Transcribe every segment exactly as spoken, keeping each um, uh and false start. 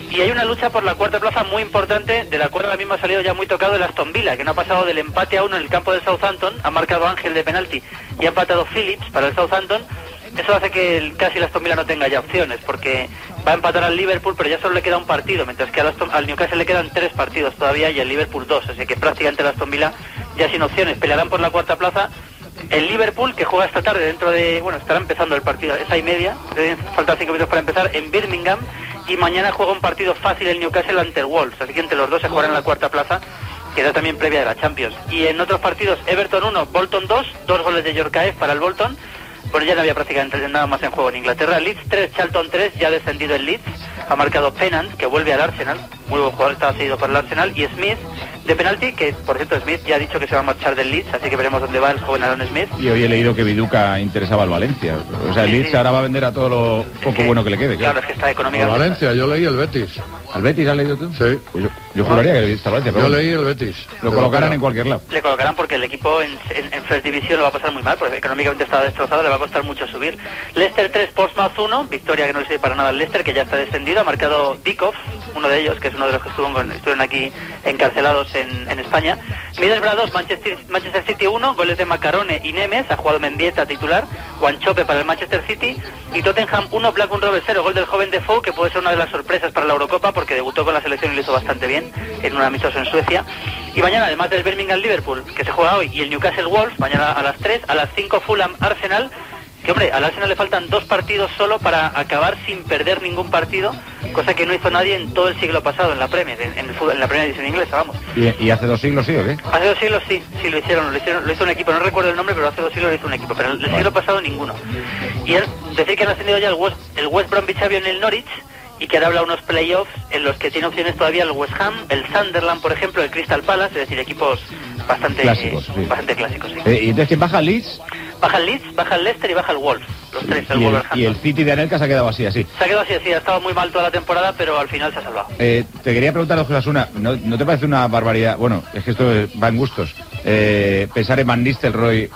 Y hay una lucha por la cuarta plaza muy importante, de la cual ahora mismo ha salido ya muy tocado el Aston Villa, que no ha pasado del empate a uno en el campo del Southampton, ha marcado Ángel de penalti y ha empatado Phillips para el Southampton. Eso hace que el, casi el Aston Villa no tenga ya opciones, porque va a empatar al Liverpool, pero ya solo le queda un partido, mientras que al, Aston, al Newcastle le quedan tres partidos todavía y al Liverpool dos, así que prácticamente el Aston Villa ya sin opciones. Pelearán por la cuarta plaza. El Liverpool, que juega esta tarde dentro de... Bueno, estará empezando el partido, esa y media, faltan cinco minutos para empezar, en Birmingham, y mañana juega un partido fácil el Newcastle ante el Wolves, así que entre los dos se jugarán la cuarta plaza, que era también previa de la Champions. Y en otros partidos, Everton uno, Bolton dos, dos goles de Yorkaeff para el Bolton. Bueno, ya no había prácticamente nada más en juego en Inglaterra. Leeds tres, Charlton tres, ya ha descendido el Leeds, ha marcado Pennant, que vuelve al Arsenal, muy buen jugador, estaba seguido por el Arsenal, y Smith de penalti, que por cierto Smith ya ha dicho que se va a marchar del Leeds, así que veremos dónde va el joven Aaron Smith. Y hoy he leído que Viduca interesaba al Valencia, o sea, el sí, Leeds sí. ahora va a vender a todo lo poco que, bueno que le quede. Claro, claro, es que está económicamente. Valencia, yo leí el Betis. ¿Al Betis has leído tú? Sí. Pues yo, yo juraría que el Betis está Valencia, pero yo leí el Betis. Lo colocarán en cualquier lado. Le colocarán porque el equipo en, en, en First Division lo va a pasar muy mal, porque económicamente está destrozado, le va a costar mucho subir. Leicester tres, Portsmouth uno, victoria que no le sirve para nada al Leicester, que ya está descendido, ha marcado Dikov, uno de ellos, que es uno de los que estuvo, estuvieron aquí encarcelados en, en España. Middlesbrough dos, Manchester, Manchester City uno, goles de Macarone y Nemes, ha jugado Mendieta titular, Wanchope para el Manchester City, y Tottenham uno, Blackburn Rovers cero, gol del joven Defoe, que puede ser una de las sorpresas para la Eurocopa, porque debutó con la selección y lo hizo bastante bien en un amistoso en Suecia. Y mañana, además del Birmingham Liverpool, que se juega hoy, y el Newcastle Wolves, mañana a las tres, a las cinco Fulham Arsenal, que hombre, al Arsenal le faltan dos partidos solo para acabar sin perder ningún partido, cosa que no hizo nadie en todo el siglo pasado en la Premier, en, en, el fútbol, en la primera división inglesa, vamos. ¿Y, ¿Y hace dos siglos sí o qué? Hace dos siglos sí, sí lo hicieron, lo hicieron, lo hizo un equipo, no recuerdo el nombre, pero hace dos siglos lo hizo un equipo, pero el, el siglo pasado ninguno. Y es decir que han ascendido ya el West, el West Bromwich Albion en el Norwich, y que ahora habla unos playoffs en los que tiene opciones todavía el West Ham, el Sunderland, por ejemplo, el Crystal Palace, es decir, equipos bastante clásicos. Eh, sí. Bastante clásicos, sí. Eh, ¿Y entonces quién baja? ¿Leeds? Baja el Leeds, baja el Leicester y baja el Wolves, los tres, el y, el, Wolverhampton. y el City de Anelka se ha quedado así, así. Se ha quedado así, así, ha estado muy mal toda la temporada, pero al final se ha salvado. Eh, te quería preguntar, José Asuna, ¿no, ¿no te parece una barbaridad? Bueno, es que esto va en gustos. Eh, pensar en Van Nistelrooy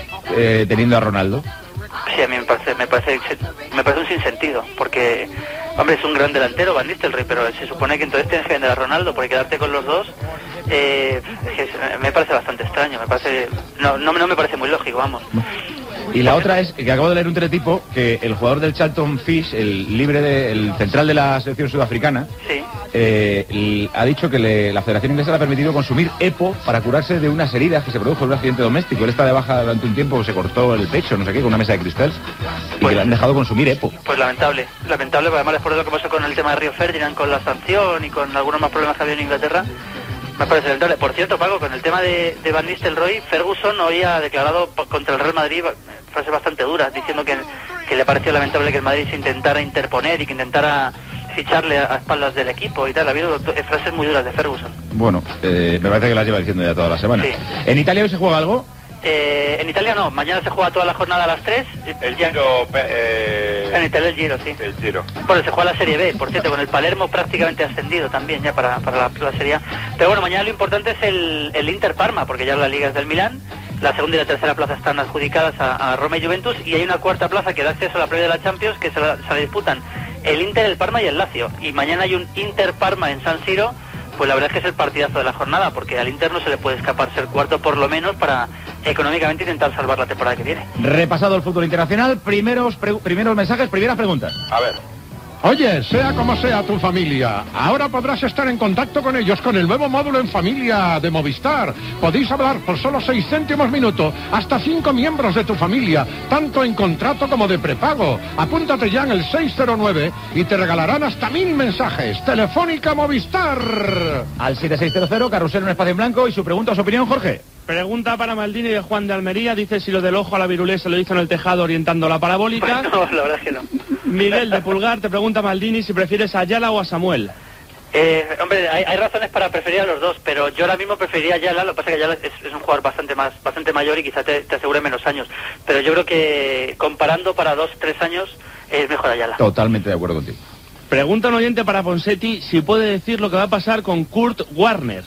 eh, teniendo a Ronaldo. Sí, a mí me parece, me parece, me parece un sinsentido, porque, hombre, es un gran delantero Van Nistelrooy, pero se supone que entonces tienes que vender a Ronaldo, porque quedarte con los dos, eh, es que me parece bastante extraño, me parece, no, no, no me parece muy lógico, vamos. Y la otra es que acabo de leer un teletipo que el jugador del Charlton Fish, el libre de, el central de la selección sudafricana, sí. eh, el, ha dicho que le, la Federación Inglesa le ha permitido consumir EPO para curarse de unas heridas que se produjo en un accidente doméstico. Él está de baja durante un tiempo, se cortó el pecho, no sé qué, con una mesa de cristal, y pues, que le han dejado consumir EPO. Pues lamentable, lamentable, porque además después de lo que pasó con el tema de Río Ferdinand, con la sanción y con algunos más problemas que había en Inglaterra, me parece lamentable. Por cierto, Paco, con el tema de, de Van Nistelrooy, Ferguson hoy ha declarado contra el Real Madrid frases bastante duras, diciendo que, que le pareció lamentable que el Madrid se intentara interponer y que intentara ficharle a, a espaldas del equipo y tal. Ha habido frases muy duras de Ferguson. Bueno, eh, me parece que las lleva diciendo ya toda la semana. Sí. ¿En Italia hoy se juega algo? Eh, en Italia no, mañana se juega toda la jornada a las tres. El Giro... Eh... En Italia el Giro, sí. El Giro. Bueno, se juega la Serie B, por cierto, con el Palermo prácticamente ascendido también ya para, para la, la Serie A. Pero bueno, mañana lo importante es el, el Inter-Parma, porque ya la liga es del Milán. La segunda y la tercera plaza están adjudicadas a, a Roma y Juventus, y hay una cuarta plaza que da acceso a la previa de la Champions, que se la, se la disputan el Inter, el Parma y el Lazio. Y mañana hay un Inter-Parma en San Siro. Pues la verdad es que es el partidazo de la jornada, porque al Inter no se le puede escapar ser cuarto por lo menos para económicamente intentar salvar la temporada que viene. Repasado el fútbol internacional, primeros primeros mensajes, primeras preguntas. A ver. Oye, sea como sea tu familia, ahora podrás estar en contacto con ellos con el nuevo módulo en familia de Movistar. Podéis hablar por solo seis céntimos minuto hasta cinco miembros de tu familia, tanto en contrato como de prepago. Apúntate ya en el seis cero nueve y te regalarán hasta mil mensajes. Telefónica Movistar. Al siete seis cero cero, carrusel un espacio en blanco, y su pregunta o su opinión, Jorge. Pregunta para Maldini de Juan de Almería, dice si lo del ojo a la virulé se lo hizo en el tejado orientando la parabólica. Pues no, la verdad es que no. Miguel de Pulgar te pregunta, Maldini, si prefieres a Ayala o a Samuel. Eh, hombre, hay, hay razones para preferir a los dos, pero yo ahora mismo preferiría a Ayala. Lo que pasa es que Ayala es, es un jugador bastante más, bastante mayor y quizá te, te asegure menos años. Pero yo creo que comparando para dos, tres años es mejor Ayala. Totalmente de acuerdo contigo. Pregunta un oyente para Ponseti si puede decir lo que va a pasar con Kurt Warner.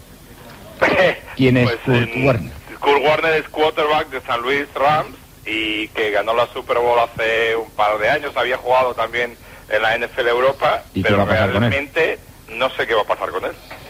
¿Quién es Pues Kurt en, Warner? Kurt Warner es quarterback de San Luis Rams y que ganó la Super Bowl hace un par de años. Había jugado también en la N F L Europa, ¿Y qué pero va a pasar con él? realmente no sé qué va a pasar con él.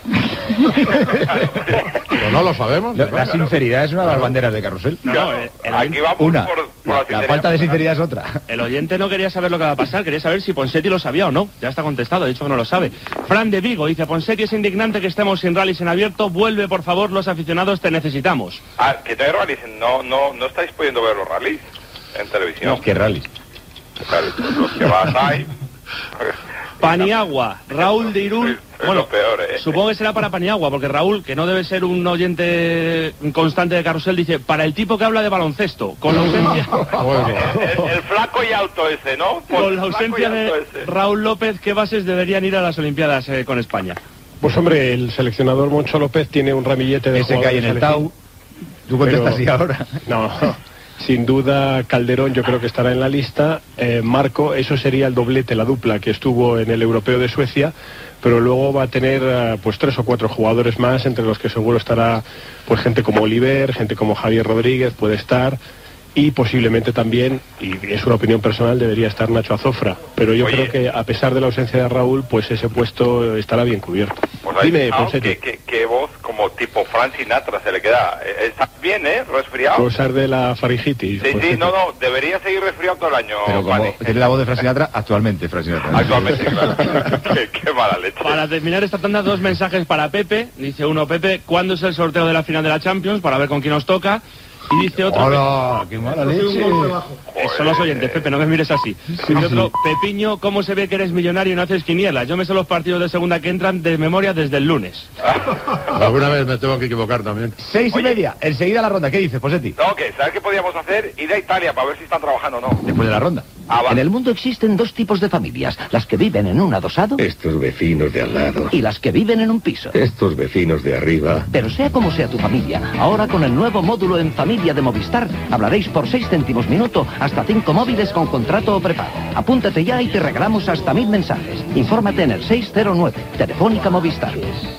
Pero no lo sabemos. La, la sinceridad es una de las banderas de Carrusel. No, no, el, el Aquí oyente, vamos Una. por, por La, la la sinceridad. falta de sinceridad es otra. el oyente no quería saber lo que va a pasar, quería saber si Ponseti lo sabía o no. Ya está contestado, ha dicho que no lo sabe. Fran de Vigo dice, Ponseti, es indignante que estemos sin rallies en abierto, vuelve por favor, los aficionados te necesitamos. Ah, que no hay rallies, no, no, no estáis pudiendo ver los rallies en televisión. No, qué rally. Claro, los que vas ahí. Paniagua, Raúl de Irún. Es Bueno, lo peor, ¿eh? supongo que será para Paniagua, porque Raúl, que no debe ser un oyente constante de Carrusel, dice, para el tipo que habla de baloncesto, con la ausencia, Bueno. El, el flaco y alto ese, ¿no? Pues con la el flaco y ausencia de alto ese. Raúl López, ¿qué bases deberían ir a las Olimpiadas eh, con España? Pues hombre, el seleccionador Moncho López tiene un ramillete de Ese que hay en el jugadores Tau. Tú contestas Pero- así ahora. No, sin duda Calderón yo creo que estará en la lista. Eh, Marco, eso sería el doblete, la dupla que estuvo en el Europeo de Suecia, pero luego va a tener eh, pues tres o cuatro jugadores más, entre los que seguro estará pues gente como Oliver, gente como Javier Rodríguez puede estar, y posiblemente también, y es una opinión personal, debería estar Nacho Azofra, pero yo Oye. creo que a pesar de la ausencia de Raúl, pues ese puesto estará bien cubierto. Pues ahí Dime, fijaos Ponseti. que, que, que voz como tipo Frank Sinatra se le queda. Eh, ¿Está bien, eh? Resfriado. Gozar de la faringitis. Sí, sí, Ponseti. no, no, debería seguir resfriado todo el año, Pero como Vane. tiene la voz de Frank Sinatra, actualmente Frank Sinatra. Actualmente, claro. qué, qué mala leche. Para terminar esta tanda, dos mensajes para Pepe. Dice uno, Pepe, ¿cuándo es el sorteo de la final de la Champions? Para ver con quién nos toca. Y dice otro... ¡Hola! ¡Qué mala leche! Eh, son los oyentes, Pepe, no me mires así. Dice otro, Pepiño, ¿cómo se ve que eres millonario y no haces quinielas? Yo me sé los partidos de segunda que entran de memoria desde el lunes. Alguna vez me tengo que equivocar también. Seis y media. Enseguida la ronda. ¿Qué dices, Posetti? No, que ¿sabes qué podíamos hacer? Ir a Italia para ver si están trabajando o no. Después de la ronda. Ah, En vale. el mundo existen dos tipos de familias, las que viven en un adosado Estos vecinos de al lado, y las que viven en un piso. estos vecinos de arriba. Pero sea como sea tu familia, ahora con el nuevo módulo en familia de Movistar, hablaréis por seis céntimos minuto hasta cinco móviles con contrato o prepago. Apúntate ya y te regalamos hasta mil mensajes. Infórmate en el seis cero nueve, Telefónica Movistar.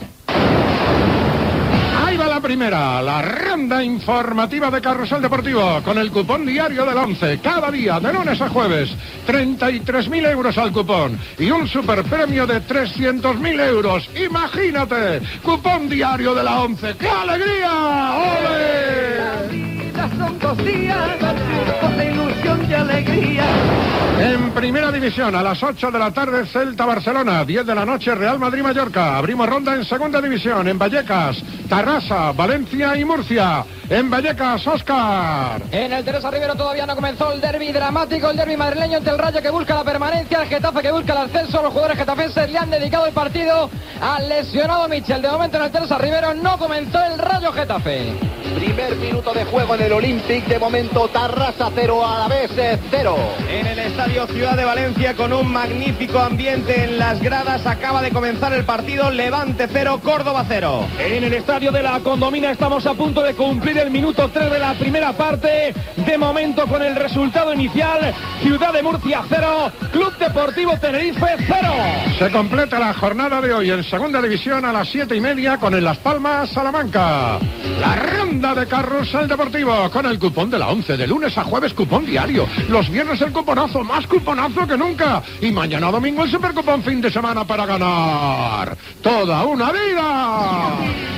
Ahí va la primera, la ronda informativa de Carrusel Deportivo, con el cupón diario del once, cada día, de lunes a jueves, treinta y tres mil euros al cupón, y un superpremio de trescientos mil euros, imagínate, cupón diario de la once, ¡qué alegría! ¡Ole! Son dos días de ilusión y alegría. En primera división, a las ocho de la tarde, Celta-Barcelona, diez de la noche, Real Madrid-Mallorca. Abrimos ronda en segunda división, en Vallecas, Tarrasa, Valencia y Murcia. En Vallecas, Óscar. En el Teresa Rivero todavía no comenzó el derbi dramático, el derbi madrileño ante el Rayo que busca la permanencia, el Getafe que busca el ascenso. Los jugadores getafenses le han dedicado el partido al lesionado Michel. De momento en el Teresa Rivero no comenzó el Rayo Getafe. Primer minuto de juego en el Olympic, de momento Tarrasa cero, a la vez cero. En el Estadio Ciudad de Valencia, con un magnífico ambiente en las gradas, acaba de comenzar el partido. Levante cero, Córdoba cero. En el estadio de la Condomina estamos a punto de cumplir el minuto tres de la primera parte. De momento con el resultado inicial, Ciudad de Murcia cero, Club Deportivo Tenerife cero. Se completa la jornada de hoy en segunda división a las siete y media con el Las Palmas Salamanca. La ronda de Carrusel Deportivo con el cupón de la once, de lunes a jueves cupón diario. Los viernes el cuponazo, más cuponazo que nunca. Y mañana domingo el supercupón fin de semana para ganar toda una vida.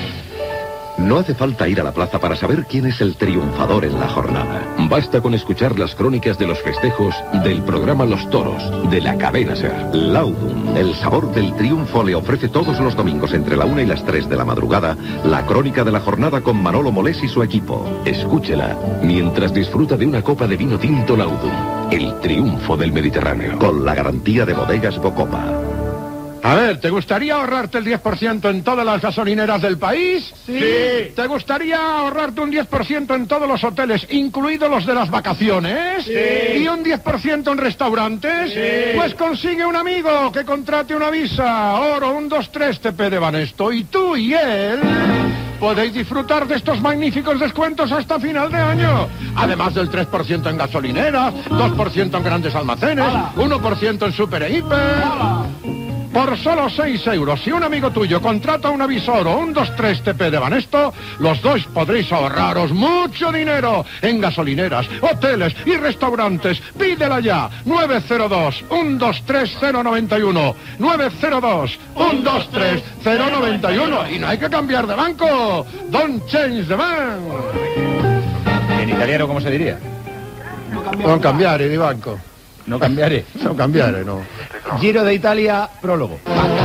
No hace falta ir a la plaza para saber quién es el triunfador en la jornada. Basta con escuchar las crónicas de los festejos del programa Los Toros, de la cadena SER. Laudum, el sabor del triunfo, le ofrece todos los domingos entre la una y las tres de la madrugada la crónica de la jornada con Manolo Molés y su equipo. Escúchela mientras disfruta de una copa de vino tinto Laudum, el triunfo del Mediterráneo. Con la garantía de Bodegas Bocopa. A ver, ¿te gustaría ahorrarte el diez por ciento en todas las gasolineras del país? Sí. ¿Te gustaría ahorrarte un diez por ciento en todos los hoteles, incluidos los de las vacaciones? Sí. ¿Y un diez por ciento en restaurantes? Sí. Pues consigue un amigo que contrate una Visa, Oro, un dos tres T P de Banesto, y tú y él podéis disfrutar de estos magníficos descuentos hasta final de año. Además del tres por ciento en gasolineras, dos por ciento en grandes almacenes, uno por ciento en super e hiper. Por solo seis euros, si un amigo tuyo contrata un avisor o un veintitrés T P de Banesto, los dos podréis ahorraros mucho dinero en gasolineras, hoteles y restaurantes. Pídela ya. nueve cero dos, uno dos tres, cero nueve uno. nueve cero dos, uno dos tres, cero nueve uno. Y no hay que cambiar de banco. Don't change the bank. ¿En italiano cómo se diría? Non cambiare di banco. No cambiare. No cambiare, no. Giro de Italia, prólogo.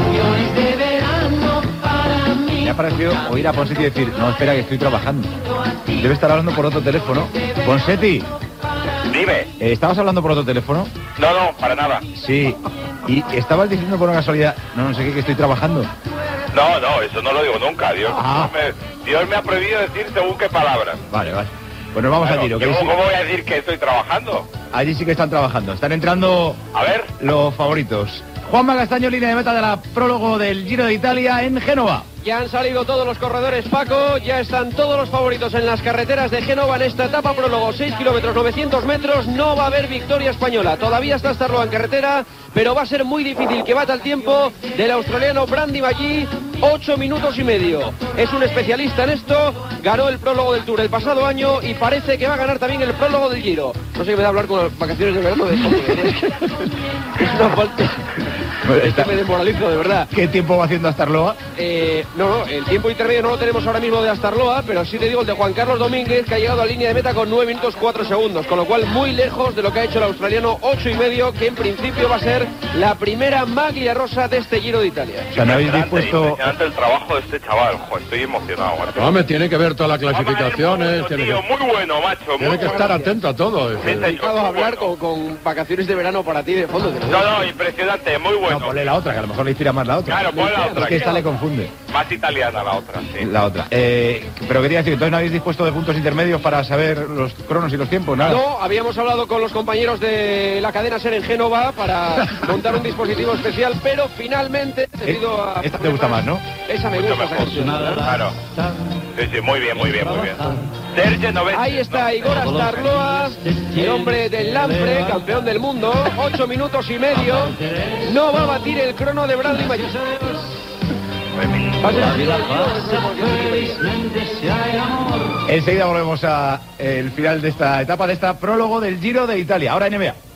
Me ha parecido oír a Ponseti decir, no, espera, que estoy trabajando. Debe estar hablando por otro teléfono. Ponseti. Dime. Eh, ¿Estabas hablando por otro teléfono? No, no, para nada. Sí. Y estabas diciendo por una casualidad, no, no sé qué, que estoy trabajando. No, no, eso no lo digo nunca. Dios, Ah. Dios, me, Dios me ha prohibido decir según qué palabras. Vale, vale. Pues nos vamos Claro, al tiro. que ¿cómo, sí- ¿Cómo voy a decir que estoy trabajando? Allí sí que están trabajando. Están entrando A ver. los favoritos. Juanma Castaño, línea de meta de la prólogo del Giro de Italia en Génova. Ya han salido todos los corredores, Paco, ya están todos los favoritos en las carreteras de Génova en esta etapa prólogo, seis kilómetros, novecientos metros, no va a haber victoria española, todavía está Starloa en carretera, pero va a ser muy difícil que bata el tiempo del australiano Brandy Maggi, ocho minutos y medio. Es un especialista en esto, ganó el prólogo del Tour el pasado año y parece que va a ganar también el prólogo del Giro. No sé qué me da hablar con las vacaciones de verano de es una falta. Es que me desmoralizo, de verdad. ¿Qué tiempo va haciendo Astarloa? Eh, no, no, el tiempo intermedio no lo tenemos ahora mismo de Astarloa, pero sí te digo el de Juan Carlos Domínguez, que ha llegado a línea de meta con nueve minutos cuatro segundos, con lo cual muy lejos de lo que ha hecho el australiano ocho y medio, que en principio va a ser la primera maglia rosa de este Giro de Italia. O sea, no habéis Impresionante, dispuesto... impresionante el trabajo de este chaval. Jo, estoy emocionado, macho. No, me tiene que ver todas las clasificaciones. Tiene Tío, que, muy bueno, macho. tiene muy que bueno. estar atento a todo. Sí, ese. te- Dedicado a hablar con, con vacaciones de verano para ti de fondo. te lo digo. No, no, impresionante, muy bueno. No, ponle la otra, que a lo mejor le inspira más la otra. Claro, pon la otra. Es que esta le confunde. Más italiana la otra, sí. La otra. Eh, pero quería decir, entonces no habéis dispuesto de puntos intermedios para saber los cronos y los tiempos, nada. No, habíamos hablado con los compañeros de la cadena SER en Génova para montar un dispositivo especial, pero finalmente he decidido a... Esta te gusta más, ¿no? Esa me Mucho gusta. esa mejor. canción. Claro. Sí, sí, muy bien, muy bien, muy bien. Sergio Novet. Ahí está Igor Astarloa, el hombre del Lampre, campeón del mundo, ocho minutos y medio. No va a batir el crono de Bradley Maggi. Va a ser- Enseguida volvemos a el final de esta etapa, de esta prólogo del Giro de Italia. Ahora N B A.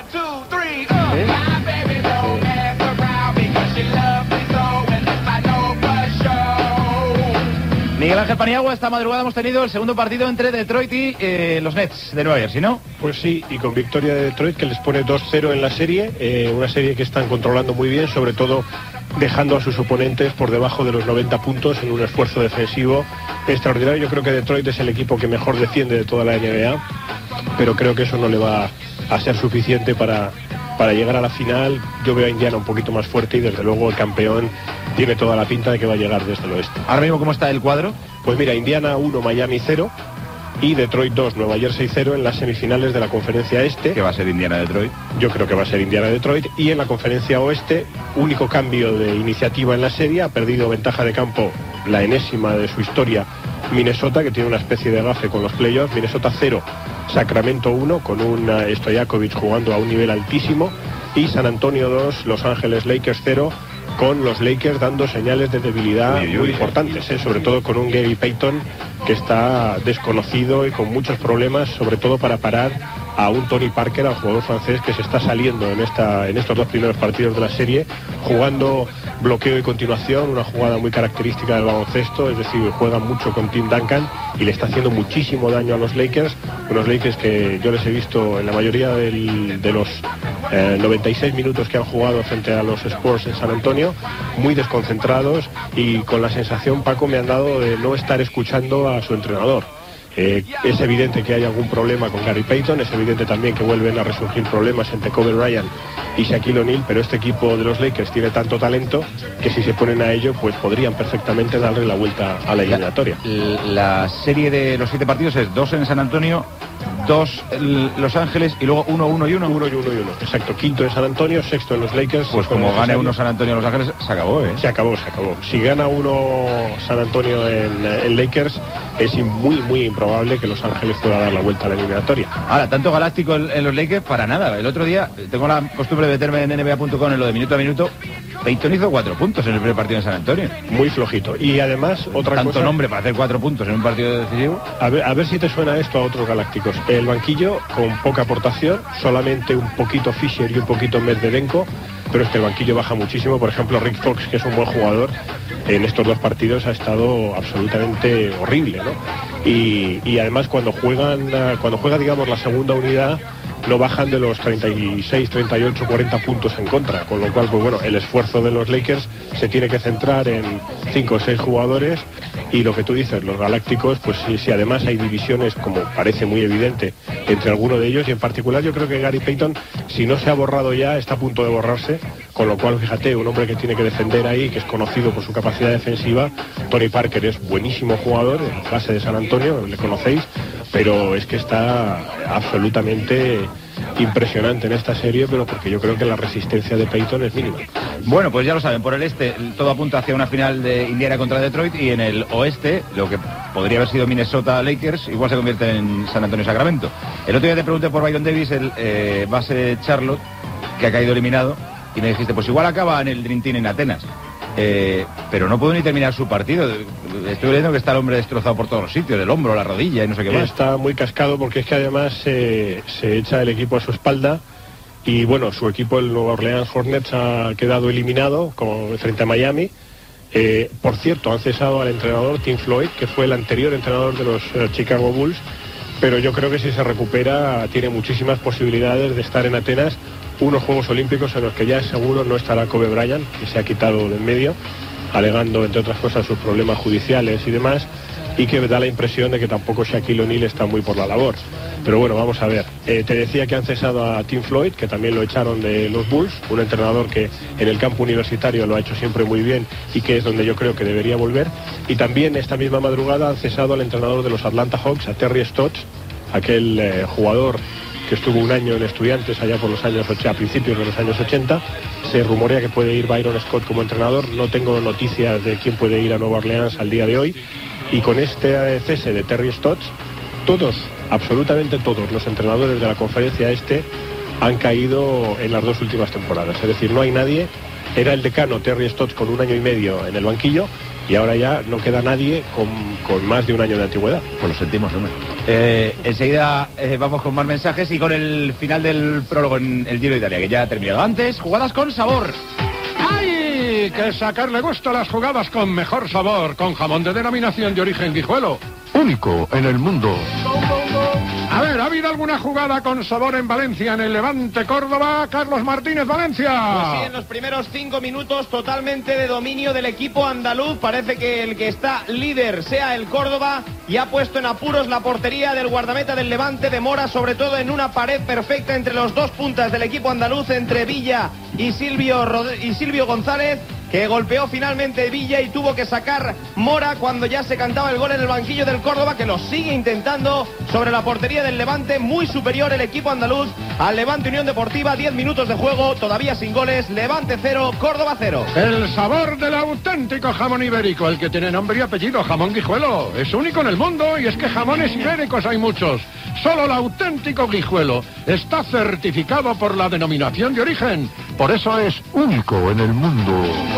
Miguel Ángel Paniagua, esta madrugada hemos tenido el segundo partido entre Detroit y eh, los Nets de Nueva Jersey, ¿no? Pues sí, y con victoria de Detroit que les pone dos cero en la serie, eh, una serie que están controlando muy bien, sobre todo dejando a sus oponentes por debajo de los noventa puntos en un esfuerzo defensivo extraordinario. Yo creo que Detroit es el equipo que mejor defiende de toda la N B A, pero creo que eso no le va a ser suficiente para, para llegar a la final. Yo veo a Indiana un poquito más fuerte y desde luego el campeón tiene toda la pinta de que va a llegar desde el oeste. Ahora mismo, ¿cómo está el cuadro? Pues mira, Indiana uno, Miami cero y Detroit dos, Nueva Jersey cero en las semifinales de la conferencia este. Que va a ser Indiana-Detroit. Yo creo que va a ser Indiana-Detroit. Y en la conferencia oeste, único cambio de iniciativa en la serie, ha perdido ventaja de campo, la enésima de su historia, Minnesota, que tiene una especie de gafe con los playoffs. Minnesota cero, Sacramento uno, con un uh, Stojakovic jugando a un nivel altísimo. Y San Antonio dos, Los Ángeles Lakers cero, con los Lakers dando señales de debilidad Uy, uy, muy uy. importantes, ¿eh? Sobre todo con un Gary Payton que está desconocido y con muchos problemas, sobre todo para parar a un Tony Parker, al jugador francés que se está saliendo en esta en estos dos primeros partidos de la serie, jugando bloqueo y continuación, una jugada muy característica del baloncesto, es decir, juega mucho con Tim Duncan y le está haciendo muchísimo daño a los Lakers, unos Lakers que yo les he visto en la mayoría del, de los eh, noventa y seis minutos que han jugado frente a los Spurs en San Antonio, muy desconcentrados y con la sensación, Paco, me han dado de no estar escuchando a su entrenador. Eh, es evidente que hay algún problema con Gary Payton, es evidente también que vuelven a resurgir problemas entre Kobe Bryant y Shaquille O'Neal, pero este equipo de los Lakers tiene tanto talento que si se ponen a ello, pues podrían perfectamente darle la vuelta a la eliminatoria. La, la serie de los siete partidos es dos en San Antonio, dos en Los Ángeles y luego uno, uno y uno. Uno y uno y uno. Exacto, quinto en San Antonio, sexto en los Lakers. Pues como gane uno San Antonio en Los Ángeles, se acabó, ¿eh? Se acabó, se acabó. Si gana uno San Antonio en, en Lakers, es muy, muy improbable que Los Ángeles pueda dar la vuelta a la eliminatoria. Ahora, tanto galáctico en, en los Lakers, para nada. El otro día, tengo la costumbre de meterme en N B A punto com en lo de minuto a minuto, Peyton hizo cuatro puntos en el primer partido en San Antonio. Muy flojito. Y además, otra Tanto cosa... nombre para hacer cuatro puntos en un partido decisivo. A ver, a ver si te suena esto a otros galácticos. El banquillo con poca aportación, solamente un poquito Fisher y un poquito Medvedenko, pero es que el banquillo baja muchísimo. Por ejemplo, Rick Fox, que es un buen jugador, en estos dos partidos ha estado absolutamente horrible, ¿no? Y, y además cuando juegan, cuando juega, digamos, la segunda unidad, no bajan de los treinta y seis, treinta y ocho, cuarenta puntos en contra, con lo cual, pues bueno, el esfuerzo de los Lakers se tiene que centrar en cinco o seis jugadores, y lo que tú dices, los galácticos, pues si, si además hay divisiones, como parece muy evidente, entre alguno de ellos, y en particular yo creo que Gary Payton, si no se ha borrado ya, está a punto de borrarse, con lo cual, fíjate, un hombre que tiene que defender ahí, que es conocido por su capacidad defensiva. Tony Parker es buenísimo jugador, en clase de San Antonio, le conocéis, pero es que está absolutamente impresionante en esta serie, pero porque yo creo que la resistencia de Peyton es mínima. Bueno, pues ya lo saben, por el este todo apunta hacia una final de Indiana contra Detroit, y en el oeste, lo que podría haber sido Minnesota Lakers, igual se convierte en San Antonio Sacramento. El otro día te pregunté por Byron Davis, el eh, base Charlotte, que ha caído eliminado, y me dijiste, pues igual acaba en el Dream Team en Atenas. Eh, pero no pudo ni terminar su partido. Estoy leyendo que está el hombre destrozado por todos los sitios, el hombro, la rodilla y no sé qué más. Está muy cascado porque es que además eh, se echa el equipo a su espalda, y bueno, su equipo, el Nueva Orleans Hornets, ha quedado eliminado como frente a Miami. Eh, por cierto, han cesado al entrenador Tim Floyd, que fue el anterior entrenador de los eh, Chicago Bulls, pero yo creo que si se recupera tiene muchísimas posibilidades de estar en Atenas, unos Juegos Olímpicos en los que ya seguro no estará Kobe Bryant, que se ha quitado de en medio, alegando entre otras cosas sus problemas judiciales y demás, y que da la impresión de que tampoco Shaquille O'Neal está muy por la labor. Pero bueno, vamos a ver. Eh, te decía que han cesado a Tim Floyd, que también lo echaron de los Bulls, un entrenador que en el campo universitario lo ha hecho siempre muy bien y que es donde yo creo que debería volver. Y también esta misma madrugada han cesado al entrenador de los Atlanta Hawks, a Terry Stotts, aquel eh, jugador que estuvo un año en Estudiantes allá por los años ochenta, a principios de los años ochenta. Se rumorea que puede ir Byron Scott como entrenador. No tengo noticias de quién puede ir a Nueva Orleans al día de hoy. Y con este cese de Terry Stotts, todos, absolutamente todos los entrenadores de la conferencia este han caído en las dos últimas temporadas. Es decir, no hay nadie. Era el decano Terry Stotts con un año y medio en el banquillo, y ahora ya no queda nadie con, con más de un año de antigüedad. Pues lo sentimos, hombre. Eh, enseguida eh, vamos con más mensajes y con el final del prólogo en el Giro de Italia, que ya ha terminado. Antes, jugadas con sabor. ¡Ay! Que sacarle gusto a las jugadas con mejor sabor, con jamón de denominación de origen Guijuelo. Único en el mundo. A ver, ¿ha habido alguna jugada con sabor en Valencia, en el Levante Córdoba? Carlos Martínez, Valencia. Pues sí, en los primeros cinco minutos totalmente de dominio del equipo andaluz. Parece que el que está líder sea el Córdoba, y ha puesto en apuros la portería del guardameta del Levante, de Mora, sobre todo en una pared perfecta entre los dos puntas del equipo andaluz, entre Villa y Silvio, Rod- y Silvio González, que golpeó finalmente Villa y tuvo que sacar Mora cuando ya se cantaba el gol en el banquillo del Córdoba, que lo sigue intentando sobre la portería del Levante. Muy superior el equipo andaluz al Levante Unión Deportiva. Diez minutos de juego, todavía sin goles. Levante cero, Córdoba cero. El sabor del auténtico jamón ibérico, el que tiene nombre y apellido, jamón Guijuelo. Es único en el mundo, y es que jamones ibéricos hay muchos. Solo el auténtico Guijuelo está certificado por la denominación de origen. Por eso es único en el mundo.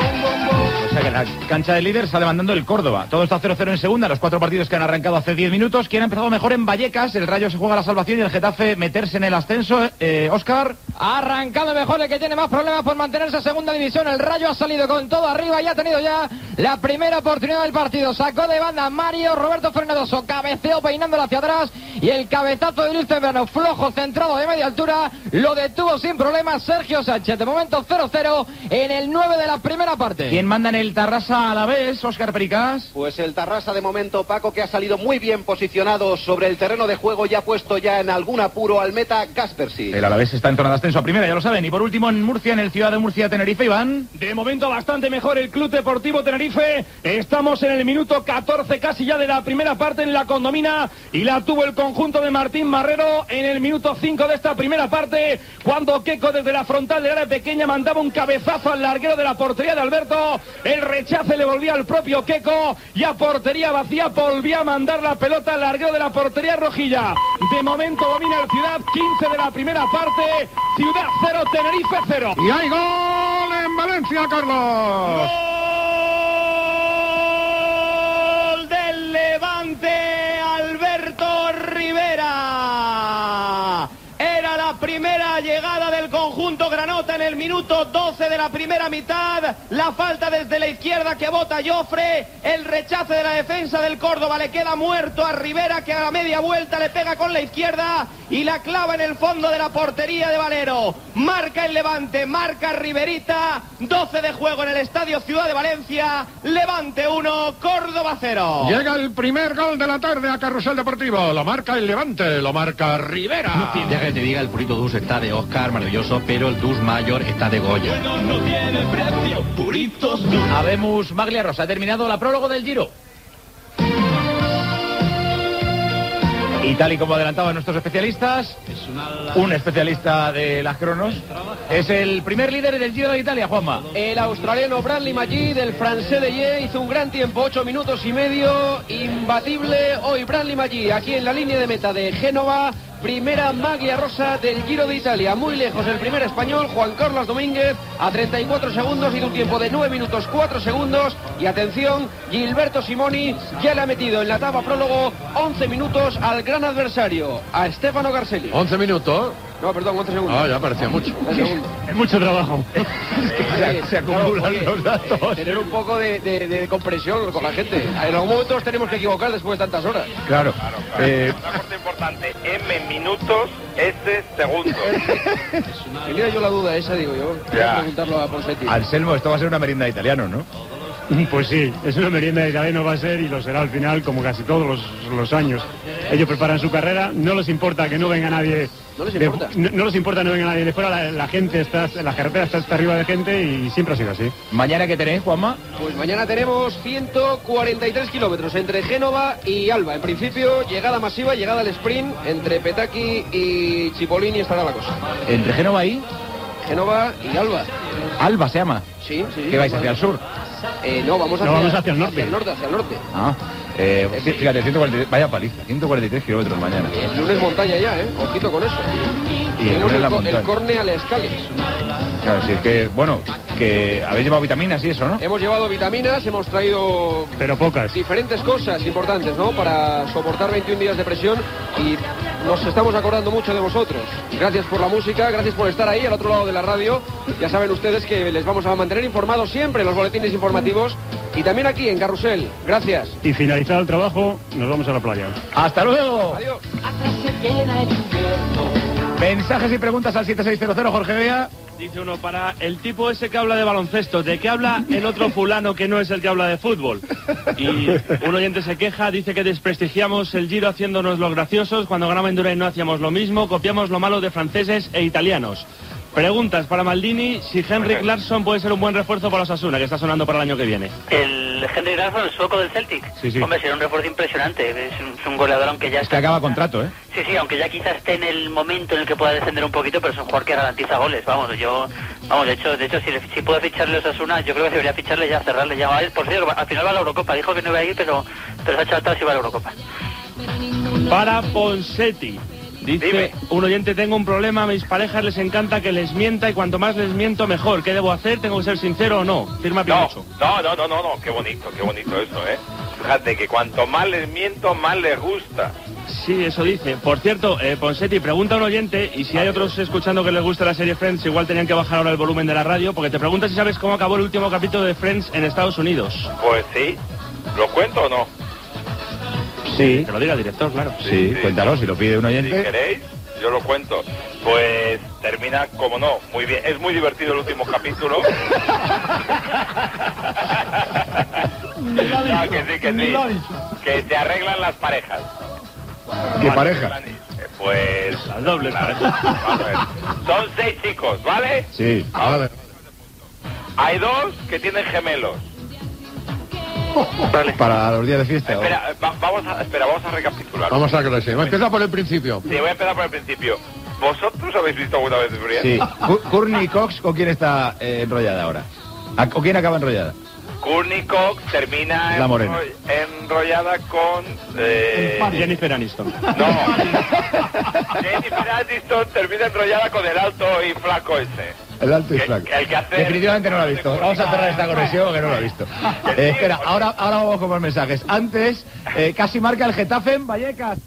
O sea que la cancha de líder sale mandando el Córdoba. Todo está cero cero en segunda, los cuatro partidos que han arrancado hace diez minutos. ¿Quién ha empezado mejor en Vallecas? El Rayo se juega la salvación y el Getafe meterse en el ascenso. Eh, Óscar. Ha arrancado mejor el que tiene más problemas por mantenerse en segunda división. El Rayo ha salido con todo arriba y ha tenido ya la primera oportunidad del partido. Sacó de banda Mario, Roberto Frenadoso cabeceó peinándola hacia atrás, y el cabezazo de Luis Temprano, flojo, centrado de media altura, lo detuvo sin problemas Sergio Sánchez. De momento cero cero en el nueve de la primera parte. ¿Quién manda en el Tarrasa a la vez, Óscar Pericás? Pues el Tarrasa de momento, Paco, que ha salido muy bien posicionado sobre el terreno de juego y ha puesto ya en algún apuro al meta Gaspersi. El Alavés está en zona de ascenso a primera, ya lo saben. Y por último en Murcia, en el Ciudad de Murcia, Tenerife, Iván. De momento bastante mejor el Club Deportivo Tenerife. Estamos en el minuto catorce casi ya de la primera parte en la Condomina, y la tuvo el conjunto de Martín Marrero en el minuto cinco de esta primera parte, cuando Queco desde la frontal de área pequeña mandaba un cabezazo al larguero de la portería de Alberto. El rechace le volvía al propio Queco, y a portería vacía volvía a mandar la pelota al larguero de la portería rojilla. De momento domina el Ciudad, quince de la primera parte. Ciudad cero, Tenerife cero. Y hay gol en en Valencia, Carlos. ¡Gol del Levante, Alberto Rivera! Era la primera llegada del conjunto granota en el minuto doce de la primera mitad. La falta desde la izquierda que bota Jofre. El rechace de la defensa del Córdoba le queda muerto a Rivera, que a la media vuelta le pega con la izquierda y la clava en el fondo de la portería de Valero. Marca el Levante, marca Riverita. doce de juego en el Estadio Ciudad de Valencia. Levante uno, Córdoba cero. Llega el primer gol de la tarde a Carrusel Deportivo. Lo marca el Levante, lo marca Rivera. Deja que te diga, el Purito Dus está de Oscar, maravilloso, pero el Dus Mayor está de Goya. No tiene precio, Puritos Dus. Habemos Maglia Rosa, ha terminado la prólogo del Giro. Y tal y como adelantaban nuestros especialistas, un especialista de las cronos, es el primer líder del Giro de Italia, Juanma. El australiano Bradley Maggi del Francés de Ye hizo un gran tiempo, ocho minutos y medio, imbatible hoy Bradley Maggi, aquí en la línea de meta de Génova. Primera maglia rosa del Giro de Italia. Muy lejos el primer español, Juan Carlos Domínguez, a treinta y cuatro segundos, hizo un tiempo de nueve minutos cuatro segundos. Y atención, Gilberto Simoni ya le ha metido en la etapa prólogo once minutos al gran adversario, a Stefano Garzelli. once minutos. No, perdón, once segundos. Ah, ya parecía mucho. Es mucho trabajo. Sí, se, se acumulan claro, los datos. Tener un poco de, de, de comprensión con la gente. En algún momento nos tenemos que equivocar después de tantas horas. Claro. Claro, claro. Eh, Una cosa importante, M minutos, S segundos. Tenía yo la duda esa, digo yo. Voy a preguntarlo a Ponsetti. Anselmo, esto va a ser una merienda de italiano, ¿no? Pues sí, es una merienda de italiano, va a ser y lo será al final, como casi todos los, los años. Ellos preparan su carrera, no les importa que no venga nadie. ¿No les de- importa? no, no les importa no venga nadie de fuera, la, la gente está, la carretera está hasta arriba de gente y siempre ha sido así. ¿Mañana qué tenéis, Juanma? Pues mañana tenemos ciento cuarenta y tres kilómetros entre Génova y Alba. En principio, llegada masiva, llegada al sprint. Entre Petacchi y Cipollini estará la cosa. ¿Entre Génova y Génova y Alba. Alba se llama? Sí, sí. ¿Qué vais hacia el sur? Eh, no, vamos hacia, No, vamos hacia el norte. Hacia el norte, hacia el norte. Ah, eh, sí, fíjate, ciento cuarenta y tres, vaya paliza, ciento cuarenta y tres kilómetros mañana. El lunes montaña ya, ¿eh? Ojito con eso. Y el Tenemos lunes la el, co- montaña. el Corne al Escales. Claro, sí, es que, bueno, que habéis llevado vitaminas y eso, ¿no? Hemos llevado vitaminas, hemos traído Pero pocas. diferentes cosas importantes, ¿no? Para soportar veintiún días de presión y nos estamos acordando mucho de vosotros. Gracias por la música, gracias por estar ahí al otro lado de la radio. Ya saben ustedes que les vamos a mantener informados siempre en los boletines informativos y también aquí en Carrusel. Gracias. Y finalizado el trabajo, nos vamos a la playa. ¡Hasta luego! Adiós. Mensajes y preguntas al siete seis cero cero, Jorge Bea. Dice uno, para el tipo ese que habla de baloncesto, ¿de qué habla el otro fulano que no es el que habla de fútbol? Y un oyente se queja, dice que desprestigiamos el Giro haciéndonos los graciosos, cuando ganaba Indurain no hacíamos lo mismo, copiamos lo malo de franceses e italianos. Preguntas para Maldini, si Henrik Larsson puede ser un buen refuerzo para Osasuna, que está sonando para el año que viene. El Henry Larsson, el sueco del Celtic. Sí, sí. Hombre, será un refuerzo impresionante. Es un, es un goleador, aunque ya Es que está... acaba contrato, ¿eh? Sí, sí, aunque ya quizás esté en el momento en el que pueda descender un poquito, pero es un jugador que garantiza goles. Vamos, yo... Vamos, de hecho, de hecho si, le- si puedo ficharle a Osasuna, yo creo que debería ficharle ya, cerrarle ya. A él, por cierto, al final va a la Eurocopa. Dijo que no iba a ir, pero, pero se ha echado atrás y va a la Eurocopa. Para Ponsetti. Dice, Dime. un oyente, tengo un problema, a mis parejas les encanta que les mienta y cuanto más les miento mejor. ¿Qué debo hacer? ¿Tengo que ser sincero o no? Firma No, Pinocho. no, no, no, no, no, qué bonito, qué bonito eso, ¿eh? Fíjate que cuanto más les miento, más les gusta. Sí, eso dice. Por cierto, eh, Ponsetti, pregunta a un oyente, y si hay otros escuchando que les gusta la serie Friends, igual tenían que bajar ahora el volumen de la radio, porque te pregunta si sabes cómo acabó el último capítulo de Friends en Estados Unidos. Pues sí, ¿lo cuento o no? Sí. Que lo diga el director, claro. Sí, cuéntalo, si lo pide un Si oyente. queréis, yo lo cuento. Pues termina, como no, muy bien. Es muy divertido el último capítulo. Ah, que sí, que sí. Que se arreglan las parejas. ¿Qué pareja? Eh, Pues... Las dobles Claro, parejas. vamos a ver. Son seis chicos, ¿vale? Sí. Vale. Hay dos que tienen gemelos. Vale. Para los días de fiesta. ¿o? Espera, va- vamos a, espera, vamos a recapitular. Vamos a que lo sé. Empieza por el principio. Sí, voy a empezar por el principio. ¿Vosotros habéis visto alguna vez Friends? Sí. Cu- Courtney Cox, ¿con quién está eh, enrollada ahora? ¿A- ¿Con quién acaba enrollada? Courtney Cox termina La morena. enro- enrollada con... Eh, Jennifer Aniston. no. Jennifer Addison termina enrollada con el alto y flaco ese. El alto y Que- flaco. que el que hace- Definitivamente no lo ha visto. Vamos a cerrar esta conexión que no lo ha visto. Eh, espera, ahora, ahora vamos con más mensajes. Antes, eh, casi marca el Getafe en Vallecas.